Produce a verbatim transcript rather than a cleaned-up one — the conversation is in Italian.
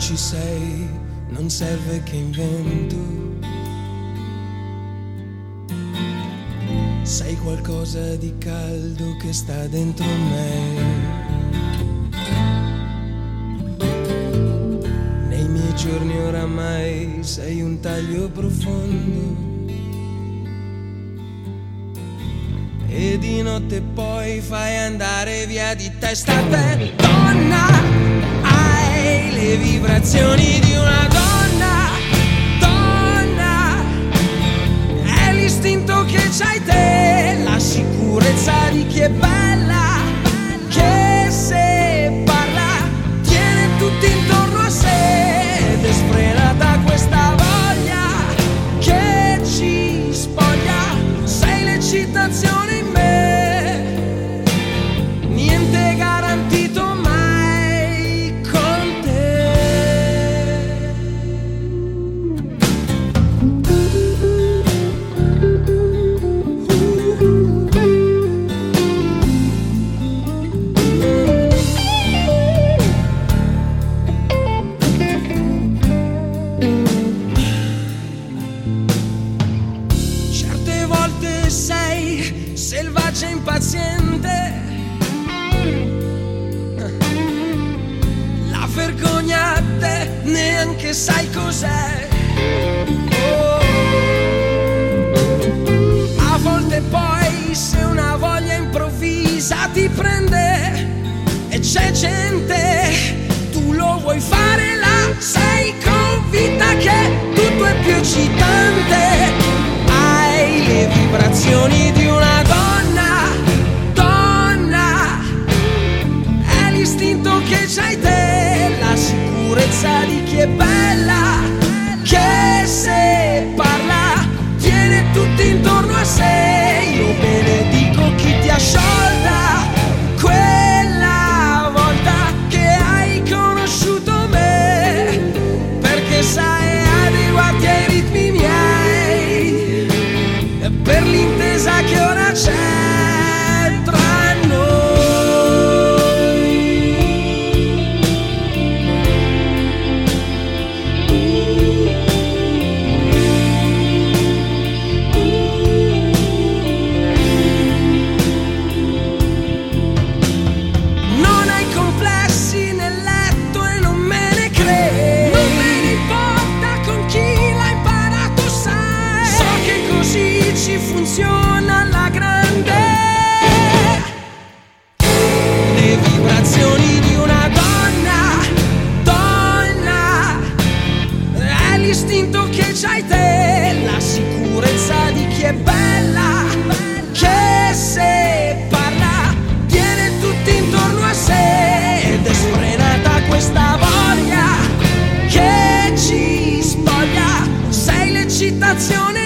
ci sei, non serve che invento. Sei qualcosa di caldo che sta dentro me. Nei miei giorni oramai sei un taglio profondo. E di notte poi fai andare via di testa te. Donna, hai le vibrazioni di una donna. Donna, è l'istinto che c'hai te, la sicurezza di chi è bella, che se parla tiene tutti intorno a sé. Ed è sfrenata questa voglia che ci spoglia. Sei l'eccitazione in me, niente garantito mai con te. Certe volte sei selvaggia e impaziente, la vergogna a te neanche sai cos'è. Oh. A volte poi se una voglia improvvisa ti prende e c'è gente, tu lo vuoi fare là, sei convinta che tutto è più eccitante. Hai le vibrazioni di una donna. Donna, è l'istinto che c'hai te, la sicurezza di chi è bella, che se parla tiene tutti intorno a sé. Io benedico chi ti ha sciolta quella volta che hai conosciuto me, perché sai adeguarti ai ritmi miei, per l'intesa che ora c'è tra noi. Non hai complessi nel letto e non me ne credi. Non me ne importa con chi l'ha imparato, sai. So che così ci funziona alla grande. Le vibrazioni di una donna. Donna, è l'istinto che c'hai te, la sicurezza di chi è bella, che se parla tiene tutti intorno a sé. Ed è sfrenata questa voglia che ci spoglia. Sei l'eccitazione